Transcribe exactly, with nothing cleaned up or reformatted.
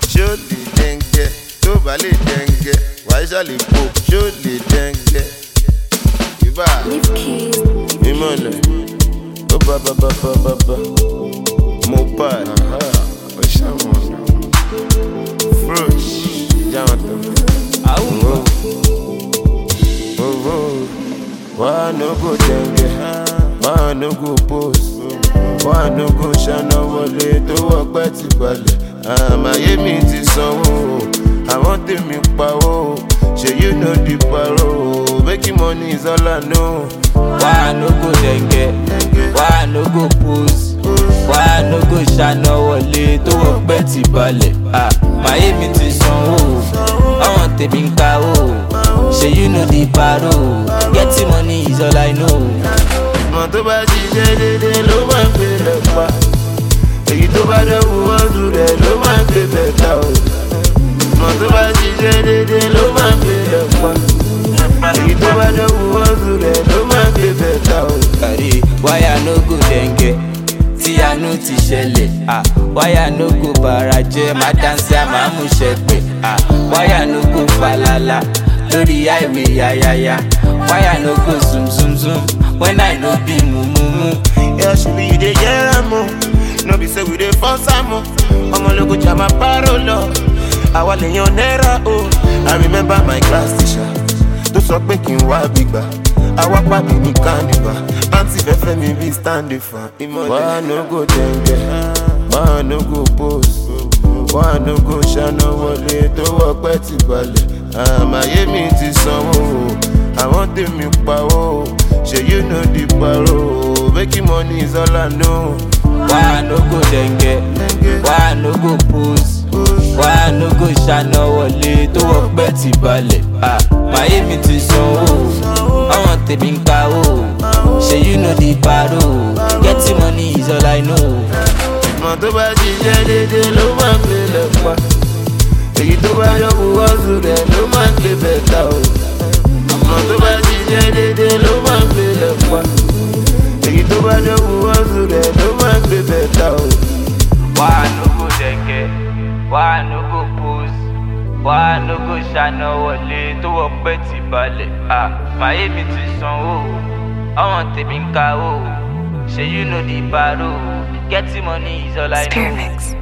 ṣó lè dẹ́ngẹ́ tó bá lè dẹ́ngẹ́ wàá ṣàlè po ṣó lè dẹ́ngẹ́. Ibà ìmọ̀lẹ̀ ó bá bá bá bá bá bá Mohbad ó ṣàwọn fresh jáwọn tó. Àwọn why no go denge, why no go post, why no go shana wọlé tó wọ́pẹ́ ti balẹ̀. Àmàyé mi ti sanwó, àwọn tèmi pawó, ṣe you know the paro, making money is all I know. Why no go denge, why no go post, why no go shana wọlé tó wọ́pẹ́ ti balẹ̀. Àmàyé mi ti sanwó, àwọn tèmi pawó. Say you know the paro, getting money is all I know. Mo tó bá ṣiṣẹ́ dédé ló máa ń gbé lẹ́pa. Èyí tó bá dẹ́wù ọdún rẹ̀ ló máa ń gbé bẹ̀ta o. Mo tó bá ṣiṣẹ́ dédé ló máa ń gbé lẹ́pa. Èyí tó bá dẹ́wù ọdún rẹ̀ ló máa ń gbé bẹ̀ta o. Kàrí wáyà no go denge, tí àánú ti ṣẹlẹ̀. Wáyà no go bàrà jẹ́, má dáńsí àmà mú ṣẹpẹ̀. Wáyà no go falala. Lórí highway yayaya, why I no go zoom zoom zoom when I no be mumu. Yeah, she be you dey hear am o, no be say we dey force am o. Ọmọ lógo jama parolo, àwa lèèyàn náírà o. I remember my class teacher tó sọ pé kí n wá gbígbà. Àwa pàdé ní carnival, àǹtí fẹ́fẹ́ mi bí stand fan. Why no go denge, why no go post, why no go ṣáná wọlé tó wọ́pẹ́ ti balẹ̀. Àmàyé mi ti sanwó, àwọn tèmi pawó, ṣe you know the paro, making money is all I know. Why no go denge, why no go post, why no go ṣáná wọlé tó wọ́pẹ́ ti balẹ̀. Àmàyé mi ti sanwó, àwọn tèmi pawó, ṣe you know the paro, getting money is all I know. Mo tó bá ṣiṣẹ́ dédé ló máa ń gbé lẹ́pa. Èyí tó bá yọ̀wù ọ̀sùn rẹ̀ ló máa ń gbé bẹ̀ta o. Ọmọ tó bá ṣiṣẹ́ dédé ló máa ń gbé lẹ́pa. Èyí tó bá yọ̀wù ọ̀sùn rẹ̀ ló máa ń gbé bẹ̀ta o. Why no go denge, why no go post, why no go ṣáná wọlé tó wọ́pẹ́ ti balẹ̀. Àmàyé mi ti sanwó, àwọn tèmi ń kawó, ṣe you know the paro, getting money is all I know.